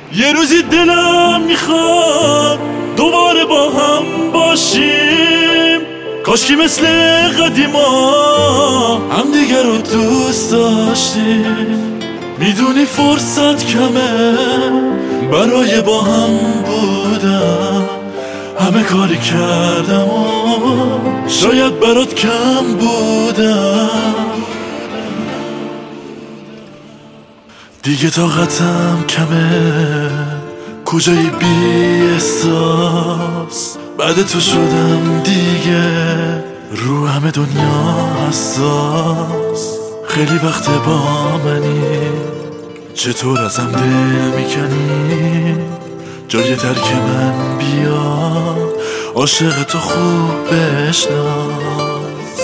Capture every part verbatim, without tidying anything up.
یه روزی دلم میخواد دوباره با هم باشیم، کاشکی مثل قدیما هم دیگر رو دوست داشتیم. میدونی فرصت کمه برای با هم بودن، همه کاری کردم و شاید برات کم بودم. دیگه طاقتم کمه، کجایی بی احساس، بعد تو شدم دیگه رو همه دنیا حساس. خیلی وقت با منی، چطور ازم دل میکنی؟ جای ترک من بیا، عاشق تو خوب بشناس.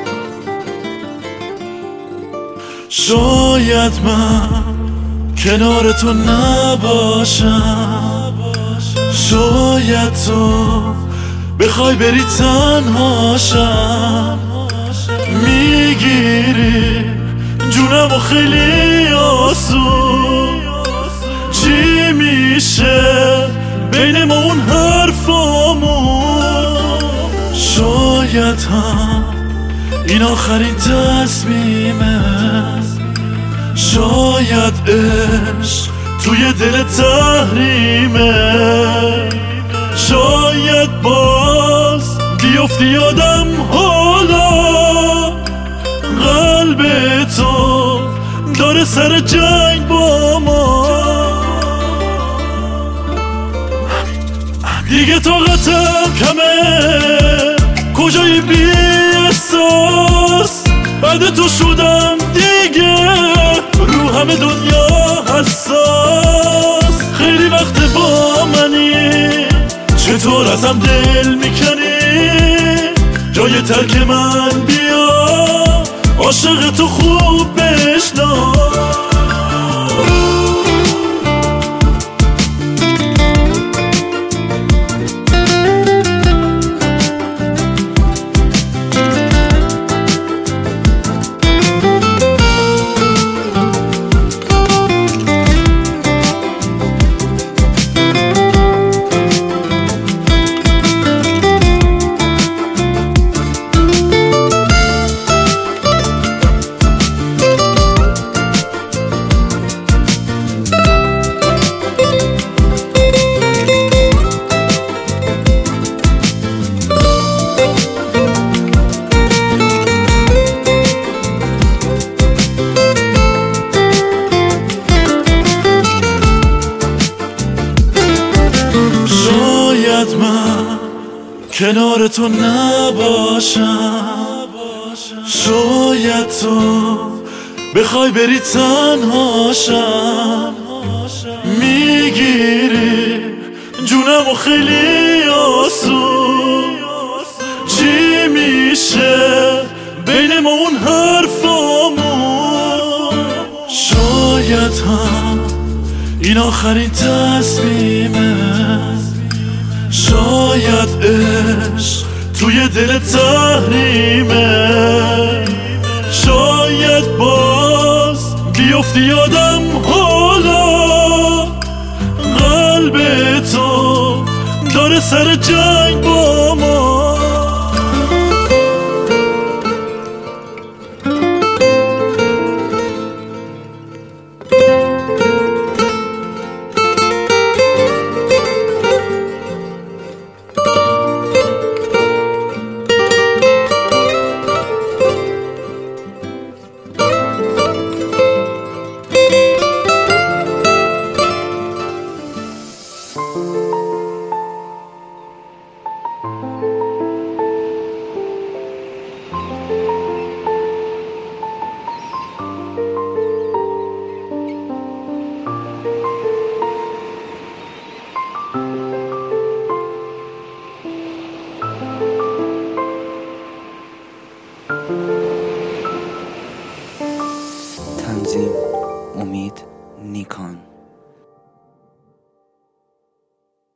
شاید من کنار تو نباشم، شاید تو بخوای بری تنهاشم. میگیری جونم و خیلی آسون، چی میشه بین ما اون حرفامون؟ شاید هم این آخرین تصمیمه، شاید عشق توی دل تحریمه، شاید باز بیفتی یادم حالا قلب تو داره سر جنگ با ما. دیگه طاقتم کمه، کجایی بی احساس، بعد تو شدم دیگه رو همه دنیا حساس. خیلی وقت با منی، چطور ازم دل میکنی؟ جای ترک من بیا، عاشق تو خوب بشناس. شاید من کنار تو نباشم، شاید تو بخوای بری تنهاشم. میگیری جونم و خیلی آسون، چی میشه بین ما اون حرفامون؟ شاید هم این آخرین تصمیمه، شاید عشق توی دل تحریمه، شاید باز بیفتی یادم حالا قلب تو داره سر جنگ با ما. تنظیم: امید نیکان.